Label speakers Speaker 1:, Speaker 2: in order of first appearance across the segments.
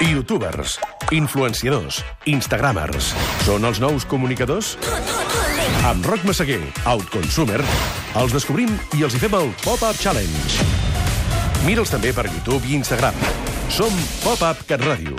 Speaker 1: Youtubers, influenciadors, instagramers. Són els nous comunicadors? Amb Roc Massaguer, Outconsumer, els descobrim i els hi fem el Pop-Up Challenge. Mira'ls també per YouTube i Instagram. Som Pop-Up CatRàdio.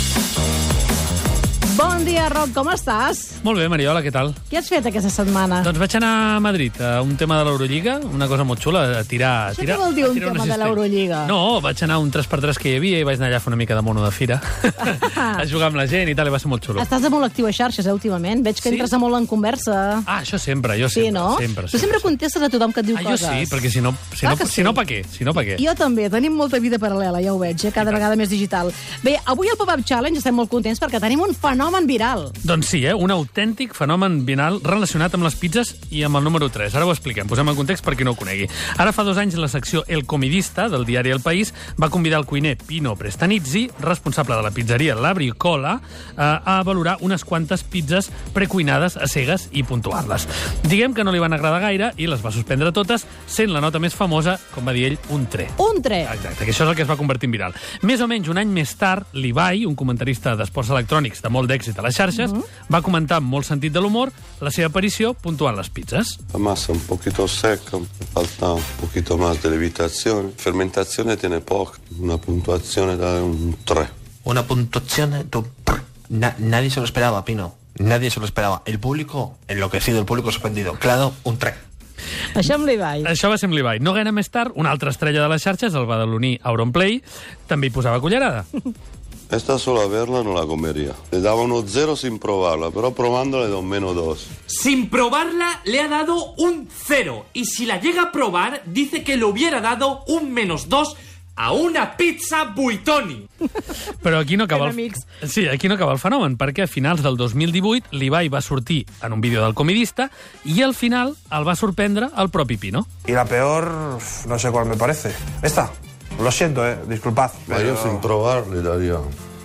Speaker 2: Bon dia, Roc, com estàs?
Speaker 3: Molt bé, Mariola, què tal?
Speaker 2: Què has fet aquesta setmana?
Speaker 3: Doncs vaig anar a Madrid a un tema de l'Eurolliga, una cosa molt xula, a tirar...
Speaker 2: Això què vol dir un tema de l'Eurolliga?
Speaker 3: No, vaig anar a un 3x3 que hi havia i vaig anar allà a fer una mica de mono de fira, a jugar amb la gent i tal, i va ser molt xulo.
Speaker 2: Estàs molt actiu a xarxes, últimament. Veig que entres molt en conversa.
Speaker 3: Ah, això sempre, jo
Speaker 2: Sí,
Speaker 3: sempre.
Speaker 2: no?
Speaker 3: Sempre.
Speaker 2: Tu sempre contestes a tothom que et diu coses.
Speaker 3: Jo sí, perquè si no, pa què? Si no, pa què?
Speaker 2: Jo també, tenim molta vida paral·lela, ja ho veig, cada vegada més digital. Bé, avui al Pop-Up Challenge estem molt contents perquè tenim un fenomen viral.
Speaker 3: Doncs sí, un autèntic fenomen viral relacionat amb les pizzas i amb el número 3. Ara ho expliquem, posem en context per qui no ho conegui. Ara fa 2 anys la secció El Comidista del diari El País va convidar el cuiner Pino Prestanizzi, responsable de la pizzeria La Bricola, a valorar unes quantes pizzas precuinades a cegues i puntuar-les. Diguem que no li van agradar gaire i les va suspendre totes, sent la nota més famosa, com va dir ell, un 3.
Speaker 2: Un 3.
Speaker 3: Exacte, que això és el que es va convertir en viral. Més o menys un any més tard, l'Ibai, un comentarista d'esports electrònics de molt d'èxit a les xarxes, va comentar amb molt sentit de l'humor la seva aparició puntuant les pizzas.
Speaker 4: La massa un poquito secca, falta un poquito más de levitazione. Fermentazione tiene poco, una puntuazione da un 3.
Speaker 5: Una puntuazione de un 3. Nadie se lo esperaba, Pino. Nadie se lo esperaba. El público enloquecido, el público sorprendido. Claro, un 3.
Speaker 2: Això amb l'Ibai.
Speaker 3: Això va ser amb l'Ibai. No gaire més tard, una altra estrella de les xarxes, el badaloní Auronplay, també hi posava cullerada.
Speaker 4: Esta solo a verla no la comería. Le daba uno 0 sin probarla, pero probándola le da un -2.
Speaker 6: Sin probarla le ha dado un 0. Y si la llega a probar, dice que le hubiera dado un -2 a una pizza Buitoni.
Speaker 3: Però aquí no acaba
Speaker 2: Sí,
Speaker 3: aquí no acaba el fenomen, perquè a finals del 2018 l'Ibai va sortir en un vídeo del Comidista i al final el va sorprendre el propi Pino.
Speaker 7: Y la peor, no sé cuál me parece. Esta. Lo siento, disculpad.
Speaker 4: Pero yo sin probar le daría...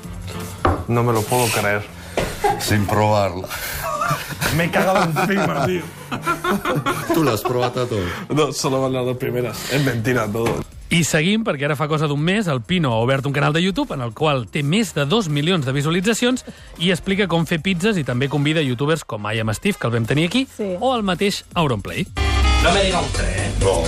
Speaker 7: No me lo puedo creer.
Speaker 4: Sin probarla.
Speaker 7: Me he cagado encima, tío.
Speaker 4: ¿Tú la has probado todo?
Speaker 7: No, solo me han dado primeras. Es mentira todo.
Speaker 3: I seguim, perquè ara fa cosa d'un mes el Pino ha obert un canal de YouTube en el qual té més de 2 milions de visualitzacions i explica com fer pizzas i també convida youtubers com I Am Steve, que el vam tenir aquí,
Speaker 2: sí,
Speaker 3: o el mateix Auronplay.
Speaker 6: No me diga un 3,
Speaker 4: Bravo.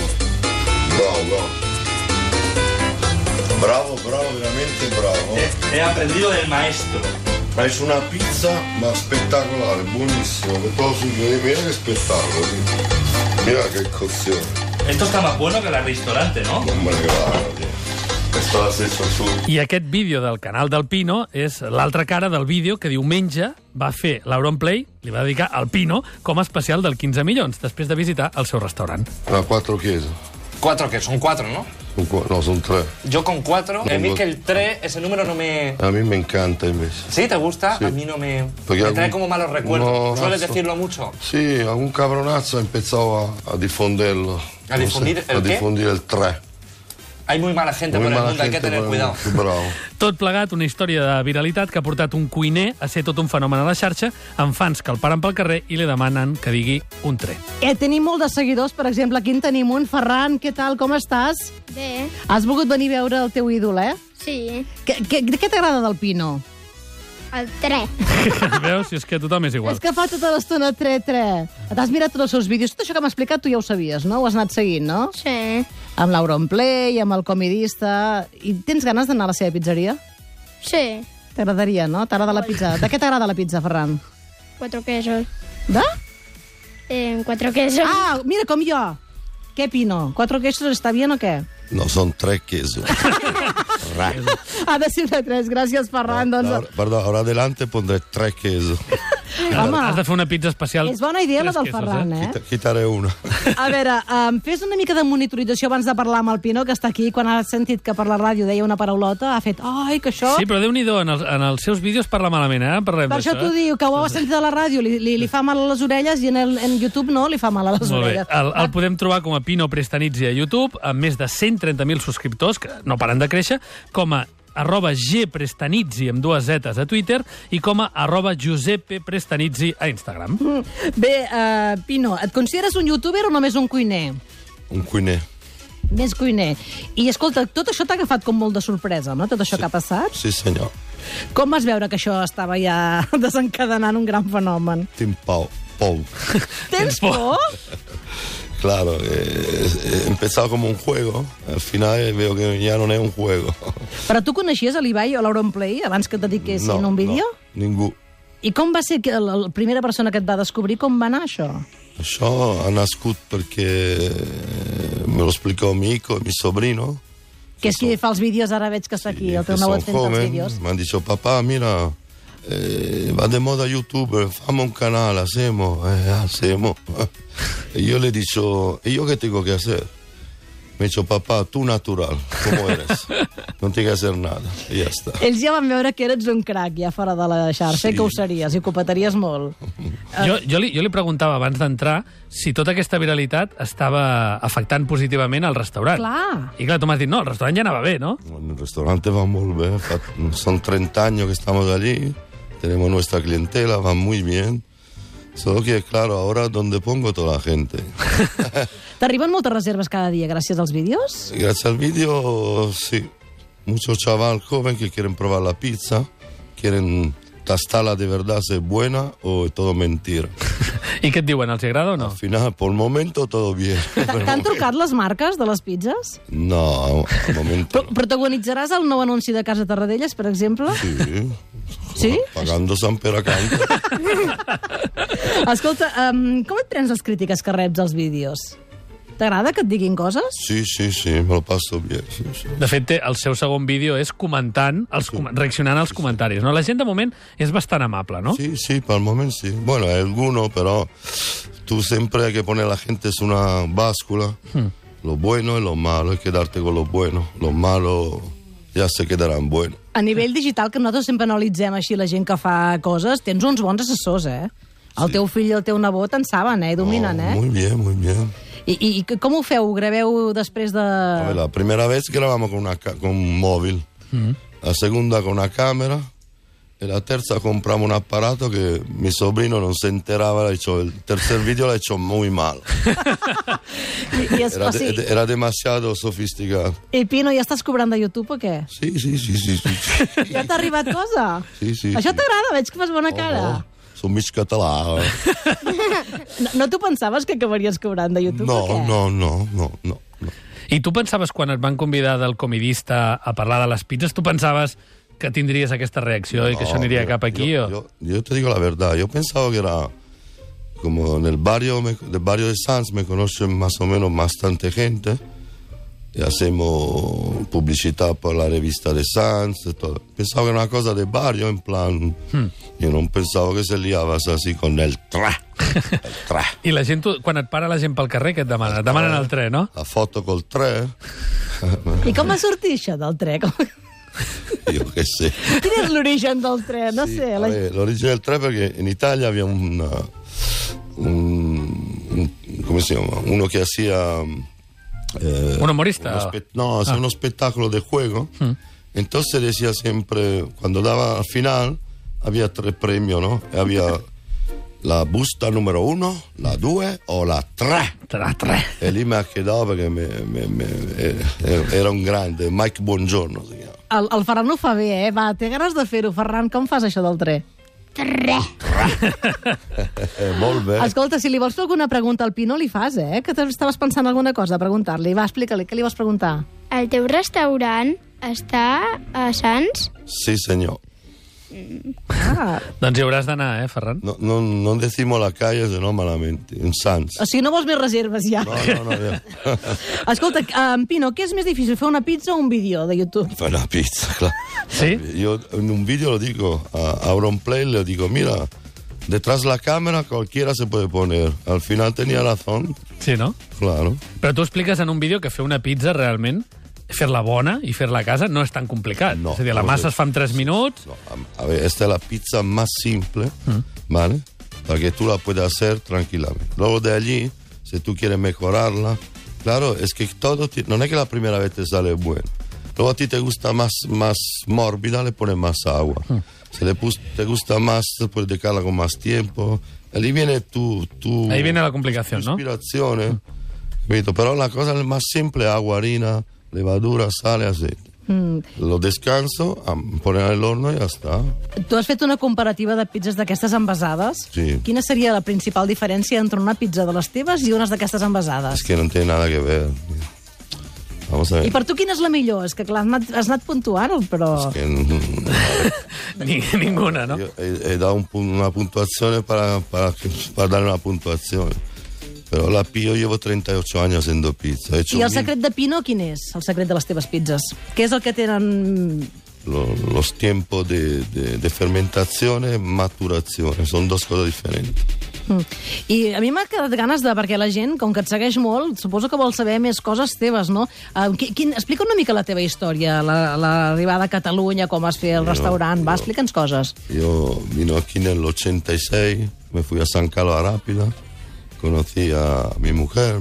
Speaker 4: Bravo, veramente bravo.
Speaker 6: He aprendido del maestro.
Speaker 4: Es una pizza, ma spettacolare, buonissimo. Mira che spettacolo. Mira che cocción.
Speaker 6: Esto está más bueno que la restaurante, ¿no?
Speaker 4: Hombre, claro, tío. Esto lo has hecho tú.
Speaker 3: I aquest vídeo del canal del Pino és l'altra cara del vídeo que diumenge va fer l'Auronplay, li va dedicar al Pino com a especial del 15 milions, després de visitar el seu restaurant.
Speaker 4: 4 quesos.
Speaker 5: 4 que son 4, ¿no?
Speaker 4: No, son 3.
Speaker 5: Yo con 4. A mí que el 3, ese número no me...
Speaker 4: A mí me encanta invece.
Speaker 5: ¿Sí? ¿Te gusta?
Speaker 4: Sí.
Speaker 5: A mí no me...
Speaker 4: Porque
Speaker 5: me trae como malos recuerdos.
Speaker 4: No,
Speaker 5: ¿Sueles
Speaker 4: mazzo.
Speaker 5: decirlo mucho?
Speaker 4: Sí, algún cabronazo ha empezado a difundirlo.
Speaker 5: ¿A difundir el
Speaker 4: a
Speaker 5: qué?
Speaker 4: difundir el 3.
Speaker 5: Hay muy mala gente por el mundo, hay que tener cuidado.
Speaker 4: Bravo.
Speaker 3: Tot plegat, una història de viralitat que ha portat un cuiner a ser tot un fenomen a la xarxa, amb fans que el paren pel carrer i li demanen que digui un 3.
Speaker 2: Tenim molt de seguidors, per exemple, aquí en tenim un. Ferran, què tal, com estàs?
Speaker 8: Bé,
Speaker 2: Has volgut venir a veure el teu ídol, eh?
Speaker 8: sí,
Speaker 2: Què t'agrada del Pino?
Speaker 8: el 3.
Speaker 3: Veus? Si és que a tothom és igual.
Speaker 2: És que fa tota l'estona 3-3. T'has mirat tots els seus vídeos. Tot això que m'ha explicat tu ja ho sabies, no? Ho has anat seguint, no?
Speaker 8: Sí,
Speaker 2: Amb l'Auronplay, amb el Comidista... I tens ganes d'anar a la seva pizzeria?
Speaker 8: sí,
Speaker 2: T'agradaria, no? T'agrada la pizza. De què t'agrada la pizza, Ferran?
Speaker 8: 4 quesos.
Speaker 2: De?
Speaker 8: 4 quesos.
Speaker 2: Ah, mira, com jo. Què, Pino? 4 quesos està bien o què?
Speaker 4: No, son 3 quesos.
Speaker 2: Ha de ser de 3. Gràcies, Ferran. Doncs...
Speaker 4: Perdón, ahora adelante pondré 3 quesos.
Speaker 2: Home,
Speaker 3: Has de fer una pizza especial.
Speaker 2: és bona idea la del
Speaker 3: 3 quesos,
Speaker 2: Ferran, eh?
Speaker 4: Quitaré una.
Speaker 2: A veure, fes una mica de monitorització abans de parlar amb el Pino, que està aquí. Quan ha sentit que per la ràdio deia una paraulota, ha fet, ai, que això...
Speaker 3: Sí, però Déu-n'hi-do, en els seus vídeos parla malament, eh? Parlem
Speaker 2: Per això
Speaker 3: d'això,
Speaker 2: t'ho diu, que ho ha sentit a la ràdio, li fa mal a les orelles i en YouTube no li fa mal a les
Speaker 3: Molt bé.
Speaker 2: orelles.
Speaker 3: El podem trobar com a Pino Prestanizzi a YouTube, amb més de 130.000 subscriptors, que no paren de créixer, com a @gprestanizzi amb 2 zetes a Twitter i com a @giuseppeprestanizzi a Instagram.
Speaker 2: Bé, Pino, et consideres un youtuber o només un cuiner?
Speaker 4: Un cuiner.
Speaker 2: Més cuiner. I escolta, tot això t'ha agafat com molt de sorpresa, no? Tot això que ha passat?
Speaker 4: Sí, senyor.
Speaker 2: Com vas veure que això estava ja desencadenant un gran fenomen?
Speaker 4: Tinc por.
Speaker 2: Tens por?
Speaker 4: Claro, empezado como un juego, al final veo que ya no es un juego.
Speaker 2: Però tu coneixies l'Ibai o l'Auronplay abans que et dediquessin a un vídeo?
Speaker 4: No, ningú.
Speaker 2: I com va ser que la primera persona que et va descobrir, com va anar això?
Speaker 4: Això ha nascut perquè me lo explicó mi hijo, mi sobrino.
Speaker 2: Que és qui fa els vídeos, ara veig que està aquí, el teu nebot fent els vídeos.
Speaker 4: Me han dicho, papá, mira, va de moda YouTube, famo un canal, hacemos. Y yo le he dicho, ¿y yo qué tengo que hacer? Me ha dicho, papá, tú natural, como eres. No tienes que hacer nada. I ja està.
Speaker 2: Ells ja van veure que eres un crac, ja fora de la xarxa, i que ho series, i que ho petaries molt.
Speaker 3: Jo li preguntava abans d'entrar si tota aquesta viralitat estava afectant positivament al restaurant.
Speaker 2: Clar.
Speaker 3: I clar, tu m'has dit, no, el restaurant ja anava bé, no?
Speaker 4: El restaurante va muy bien, son 30 años que estamos allí, tenemos nuestra clientela, va muy bien. Solo que, claro, ahora donde pongo toda la gente.
Speaker 2: T'arriben moltes reserves cada dia gràcies als vídeos?
Speaker 4: Gracias al vídeo, sí. Muchos chavales jóvenes que quieren probar la pizza, quieren tastarla de verdad, si es buena o es todo mentira.
Speaker 3: I què et diuen, els agrada o no?
Speaker 4: Al final, por el momento, todo bien.
Speaker 2: T'han trucat les marques de les pizzas?
Speaker 4: No, al momento no.
Speaker 2: Protagonitzaràs el nou anunci de Casa Tarradellas, per exemple?
Speaker 4: Sí.
Speaker 2: Sí?
Speaker 4: Pagando San Peracante.
Speaker 2: Escolta, com et prens les crítiques que reps als vídeos? T'agrada que et diguin coses?
Speaker 4: Sí, me lo paso bien. Sí.
Speaker 3: De fet, el seu segon vídeo és comentant, reaccionant als comentaris, no? La gent, de moment, és bastant amable, no?
Speaker 4: Sí, por el momento sí. Bueno, hay algunos, pero tú siempre hay que poner a la gente es una báscula. Lo bueno y lo malo, hay que quedarte con lo bueno. Lo malo ja se quedaran buenos.
Speaker 2: A nivell digital, que nosaltres sempre analitzem així la gent que fa coses, tens uns bons assessors, eh? El teu fill i el teu nebot en saben, eh? Dominen, eh?
Speaker 4: Muy bien, muy bien.
Speaker 2: I com ho feu? Ho graveu després de...
Speaker 4: A ver, la primera vez grabamos con un móvil, la segunda con una cámara, y la tercera compramos un aparato que mi sobrino no se enteraba, el tercer vídeo l'ha hecho muy mal. Era demasiado sofisticado.
Speaker 2: I Pino, ja estàs cobrant de YouTube o què?
Speaker 4: Sí.
Speaker 2: Ja t'ha arribat cosa?
Speaker 4: Sí.
Speaker 2: Això t'agrada? Veig que fas bona cara.
Speaker 4: Som mig català.
Speaker 2: No t'ho pensaves que acabaries cobrant de YouTube o què?
Speaker 4: No.
Speaker 3: I tu pensaves, quan et van convidar del comidista a parlar de les pizzas, tu pensaves que tindries aquesta reacció i que això aniria cap aquí?
Speaker 4: Yo te digo la verdad, yo pensaba que era como en el barrio de Sanz me conocen más o menos bastante gente y hacemos publicidad por la revista de Sanz y todo. Pensaba que era una cosa de barrio, en plan, yo no pensaba que se liabas así con el tra.
Speaker 3: I la gent, quan et para la gent pel carrer, què et demana? Et demanen el tre, no?
Speaker 4: La foto col tre.
Speaker 2: I com va sortir això del tre?
Speaker 4: Io che sé.
Speaker 2: Quin és l'origen del tre? No sé.
Speaker 4: L'origen del tre perché in Italia había come si llama? Uno che hacía...
Speaker 3: ¿un humorista?
Speaker 4: Uno spettacolo de juego. Entonces decía siempre, cuando daba al final, había 3 premios, ¿no? Había la busta número 1, la 2 o la 3. E lì mi ha quedado perché era un grande, Mike Buongiorno si chiama.
Speaker 2: El Ferran ho fa bé, eh? Va, té ganes de fer-ho. Ferran, com fas això del tre?
Speaker 4: Molt bé.
Speaker 2: Escolta, si li vols fer alguna pregunta al Pino, li fas, eh? Que estaves pensant alguna cosa a preguntar-li. Va, explica-li, què li vols preguntar?
Speaker 8: El teu restaurant està a Sants?
Speaker 4: Sí, senyor.
Speaker 3: Doncs hi hauràs d'anar, Ferran?
Speaker 4: No decimos la calle, sino malamente, en Sants.
Speaker 2: O sigui, no vols més reserves, ja.
Speaker 4: No, ja.
Speaker 2: Escolta, Pino, què és més difícil, fer una pizza o un vídeo de YouTube?
Speaker 4: Fer una pizza, claro.
Speaker 3: ¿Sí?
Speaker 4: Yo en un vídeo lo digo, a Auronplay le digo, mira, detrás de la cámara cualquiera se puede poner. Al final tenía razón.
Speaker 3: Sí, no?
Speaker 4: Claro.
Speaker 3: Però tu expliques en un vídeo que fer una pizza realment, fer-la bona i fer-la a casa no és tan complicat.
Speaker 4: No,
Speaker 3: és a dir, la massa es fa en 3 minuts.
Speaker 4: No, a ver, esta es la pizza más simple, ¿vale? Para que tú la puedas hacer tranquilamente. Luego de allí, si tú quieres mejorarla, claro, es que todo, no es que la primera vez te sale bueno. Luego a ti te gusta más mórbida, le pones más agua. Si te gusta más, puedes dejarla con más tiempo. Ahí viene
Speaker 3: Ahí viene la complicación, ¿no?
Speaker 4: Inspirazione. Pero la cosa más simple, agua, harina, levadura, sale, aceite. Lo descanso, poner al horno y ya está.
Speaker 2: Tu has fet una comparativa de pizzas d'aquestes envasades.
Speaker 4: Sí.
Speaker 2: Quina seria la principal diferència entre una pizza de les teves i unes d'aquestes envasades?
Speaker 4: Es que no tiene nada que ver. Vamos a ver.
Speaker 2: I per tu quina és la millor? És que clar, has anat puntuant, però...
Speaker 4: Es que
Speaker 3: Ninguna, ¿no?
Speaker 4: Yo he dado una puntuación para dar una puntuación. Pero la Pio llevo 38 años haciendo pizza. He hecho
Speaker 2: I el secret de Pino quin és? El secret de les teves pizzas? Què és el que tenen...
Speaker 4: los tiempos de fermentación y maturación. Son dos cosas diferentes.
Speaker 2: I a mi m'ha quedat ganes de... Perquè la gent, com que et segueix molt, suposo que vol saber més coses teves, no? Explica una mica la teva història, l'arribada a Catalunya, com vas fer el restaurant. Va, explica'ns coses.
Speaker 4: Yo vine aquí en el 86, me fui a San Carlos a Rápida, conocí a mi mujer,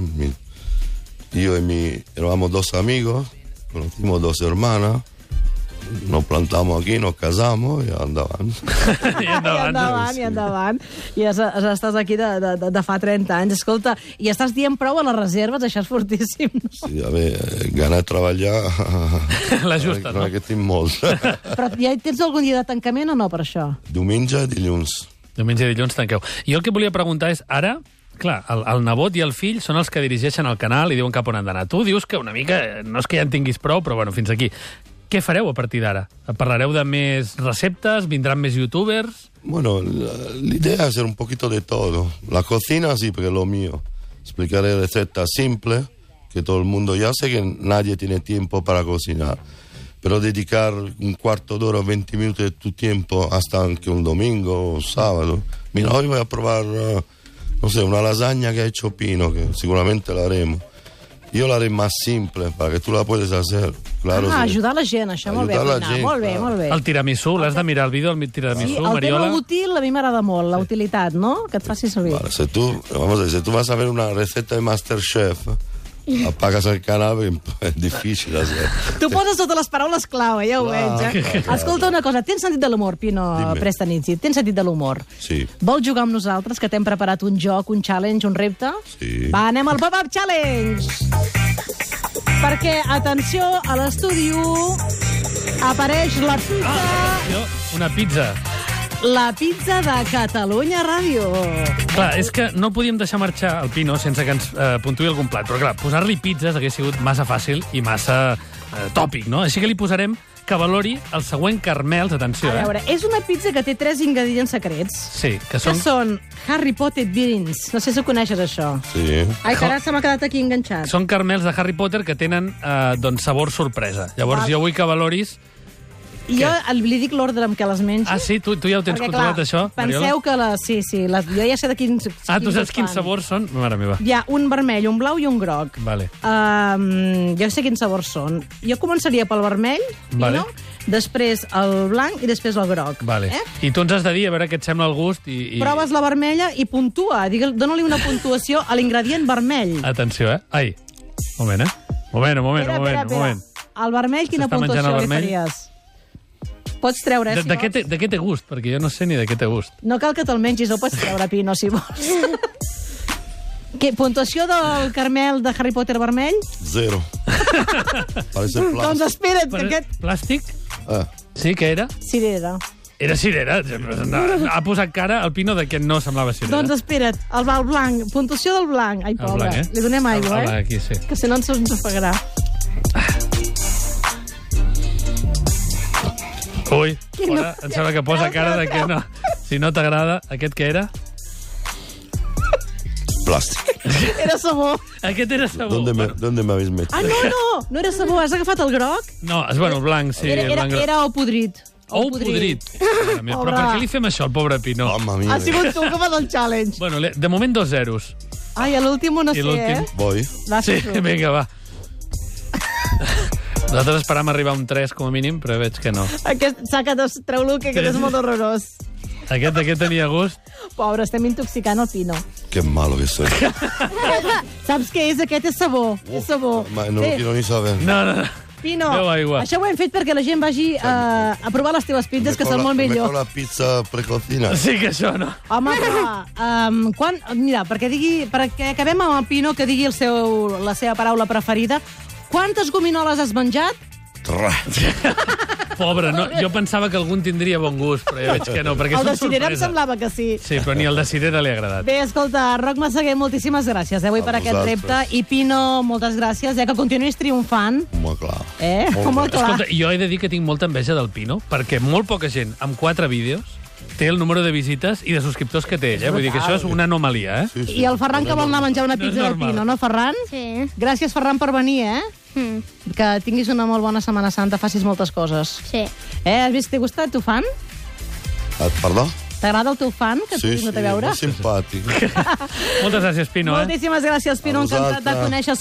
Speaker 4: yo y éramos dos amigos, conocimos dos hermanas, nos plantamos aquí, nos casamos y andaban.
Speaker 3: I endavant.
Speaker 2: I endavant. I estàs aquí de fa 30 anys. Escolta, i estàs dient prou a les reserves, això és fortíssim, no?
Speaker 4: Sí, a ver, ganar de treballar...
Speaker 3: La justa, no?
Speaker 4: Que tinc molt.
Speaker 2: Però ja tens algun dia de tancament o no, per això?
Speaker 4: Diumenge i dilluns.
Speaker 3: Diumenge i dilluns tanqueu. Jo el que volia preguntar és, ara, clar, el nebot i el fill són els que dirigeixen el canal i diuen cap on han d'anar. Tu dius que una mica, no és que ja en tinguis prou, però bueno, fins aquí. Què fareu a partir d'ara? Parlareu de més receptes? Vindran més youtubers?
Speaker 4: Bueno, la idea es hacer un poquito de todo. La cocina sí, porque es lo mío. Explicaré recetas simples, que todo el mundo ya sé que nadie tiene tiempo para cocinar. Pero dedicar un cuarto de hora, 20 minutos de tu tiempo hasta que un domingo o sábado. Mira, hoy voy a probar, no sé, una lasaña que ha hecho Pino, que seguramente la haremos. Jo la haré más simple, para que tú la puedes hacer. Claro, sí.
Speaker 2: Ajudar la gent, això, molt bé.
Speaker 4: Ajudar la gent,
Speaker 2: molt bé,
Speaker 4: clar.
Speaker 2: molt bé.
Speaker 3: El tiramisú, l'has de mirar el vídeo del tiramisú,
Speaker 2: Sí, el
Speaker 3: Mariola?
Speaker 2: tema útil a mi m'agrada molt, la utilitat, no? Que et faci servir.
Speaker 4: Vale, si tú vas a ver una receta de MasterChef, apagas el canal, es difícil hacer.
Speaker 2: Tu poses totes les paraules clau, ja ho veig. Escolta una cosa, tens sentit de l'humor, Pino Prestanichi? Tens sentit de l'humor?
Speaker 4: Sí.
Speaker 2: Vols jugar amb nosaltres, que t'hem preparat un joc, un challenge, un repte?
Speaker 4: Sí.
Speaker 2: Va, anem al Pop-Up Challenge! Perquè, atenció, a l'estudi 1 apareix la pizza...
Speaker 3: Una pizza.
Speaker 2: La pizza de Catalunya Ràdio.
Speaker 3: Clar, és que no podíem deixar marxar el Pino sense que ens puntuï algun plat. Però clar, posar-li pizzas hagués sigut massa fàcil i massa tòpic, no? Així que li posarem que valori el següent carmels, atenció,
Speaker 2: A veure, és una pizza que té 3 ingredients secrets.
Speaker 3: Sí, que
Speaker 2: Que
Speaker 3: són...
Speaker 2: són Harry Potter beans. No sé si ho coneixes, això.
Speaker 4: Sí.
Speaker 2: Ai, que ara se m'ha quedat aquí enganxat.
Speaker 3: Són carmels de Harry Potter que tenen doncs, sabor sorpresa. Llavors jo vull que valoris...
Speaker 2: I jo li dic l'ordre amb què les mengi.
Speaker 3: Ah, sí? Tu ja ho tens
Speaker 2: Perquè,
Speaker 3: controlat,
Speaker 2: clar,
Speaker 3: això, Mariola?
Speaker 2: penseu que sí, jo ja sé de quins
Speaker 3: Tu saps quins
Speaker 2: fan.
Speaker 3: sabors són? Mare meva.
Speaker 2: Hi ha un vermell, un blau i un groc.
Speaker 3: Vale.
Speaker 2: Jo sé quins sabors són. Jo començaria pel vermell,
Speaker 3: Vale.
Speaker 2: no? Després el blanc i després el groc.
Speaker 3: Vale. I tu ens has de dir a veure què et sembla el gust i...
Speaker 2: Proves la vermella i puntua. Dóna-li una puntuació a l'ingredient vermell.
Speaker 3: Atenció, Ai, moment, moment.
Speaker 2: El vermell, quina
Speaker 3: S'està menjant
Speaker 2: puntuació
Speaker 3: el
Speaker 2: li
Speaker 3: vermell?
Speaker 2: faries? Pots treure, si
Speaker 3: De
Speaker 2: vols.
Speaker 3: què té gust? Perquè jo no sé ni de què té gust.
Speaker 2: No cal que te'l mengis, el pots treure, Pino, si vols. Puntuació del carmel de Harry Potter vermell?
Speaker 4: 0. Parece
Speaker 2: Doncs
Speaker 4: plástico.
Speaker 2: espera't, que aquest...
Speaker 3: Plàstic?
Speaker 4: Ah,
Speaker 3: Sí, què era?
Speaker 2: Cirera.
Speaker 3: Era cirera. Ha posat cara al Pino de que no semblava cirera.
Speaker 2: Doncs espera't, el blanc, puntuació del blanc. Ai,
Speaker 3: El
Speaker 2: pobre,
Speaker 3: blanc,
Speaker 2: li donem aigua,
Speaker 3: El blanc, aquí, sí.
Speaker 2: Que si no ens ofegarà.
Speaker 3: Ui, fora, em sembla que posa cara de que no. Si no t'agrada, aquest què era?
Speaker 4: plástico.
Speaker 2: Era sabó.
Speaker 3: Aquest era sabó.
Speaker 4: ¿Dónde me habéis metido?
Speaker 2: Ah, no era sabó. Has agafat el groc?
Speaker 3: No, bueno, el blanc, sí. el blanc groc.
Speaker 2: Era ou podrit.
Speaker 3: Ou podrit. Mare meva, però
Speaker 2: Pobre.
Speaker 3: per què li fem això al pobre Pino?
Speaker 4: Mamma mia.
Speaker 2: Ha sigut tu que fas el challenge.
Speaker 3: Bueno, de moment 2 zeros.
Speaker 2: Ai, a l'últim no
Speaker 3: I
Speaker 2: sé,
Speaker 3: l'últim?
Speaker 4: Voy.
Speaker 2: Va,
Speaker 3: Sí,
Speaker 2: tu.
Speaker 3: vinga, va. Nosaltres esperàvem arribar a un 3 com a mínim, però veig que no.
Speaker 2: Treu-lo, que aquest és molt horrorós.
Speaker 3: Aquest tenia gust.
Speaker 2: Pobre, estem intoxicant el Pino.
Speaker 4: Qué malo que soy.
Speaker 2: Saps què és? Aquest és sabó. És sabó.
Speaker 4: No lo quiero ni saber.
Speaker 3: No.
Speaker 2: Pino,
Speaker 3: Beu aigua.
Speaker 2: això ho hem fet perquè la gent vagi a provar les teves pizzas, que són molt millor.
Speaker 4: Mejor la pizza precocina.
Speaker 3: Sí que això no.
Speaker 2: Home, però, mira, perquè acabem amb el Pino, que digui la seva paraula preferida. Quantes gominoles has menjat
Speaker 3: Pobre, no? Jo pensava que algun tindria bon gust, però ja veig que no, perquè
Speaker 2: El
Speaker 3: són
Speaker 2: de Cirera em
Speaker 3: sorpresa.
Speaker 2: semblava que sí.
Speaker 3: Sí, però ni el de Cirera li ha agradat.
Speaker 2: Bé, escolta, Roc Massaguer, moltíssimes gràcies avui
Speaker 4: A
Speaker 2: per aquest
Speaker 4: vosaltres.
Speaker 2: repte. I Pino, moltes gràcies, que continuïs triomfant.
Speaker 4: Home, clar.
Speaker 2: Home,
Speaker 4: Molt bé.
Speaker 2: clar.
Speaker 3: Escolta, jo he de dir que tinc molta enveja del Pino, perquè molt poca gent, amb 4 vídeos, té el número de visites i de subscriptors que té ell. Vull dir que això és una anomalia, eh?
Speaker 4: Sí, sí.
Speaker 2: I el Ferran que vol anar a menjar una
Speaker 3: No és
Speaker 2: pizza del
Speaker 3: normal.
Speaker 2: Pino, no, Ferran?
Speaker 8: Sí.
Speaker 2: Gràcies, Ferran, per venir, Que tinguis una molt bona Setmana Santa, facis moltes coses.
Speaker 8: Sí.
Speaker 2: Has vist, t'ha gustat tu fan?
Speaker 4: Perdó?
Speaker 2: T'agrada el teu fan, que
Speaker 4: Sí,
Speaker 2: t'has
Speaker 4: sí,
Speaker 2: vingut a veure?
Speaker 4: molt simpàtic.
Speaker 3: Moltes gràcies, Pino, eh?
Speaker 2: Moltíssimes gràcies, Pino.
Speaker 4: A
Speaker 2: Encantat de
Speaker 4: vosaltres.
Speaker 2: conèixer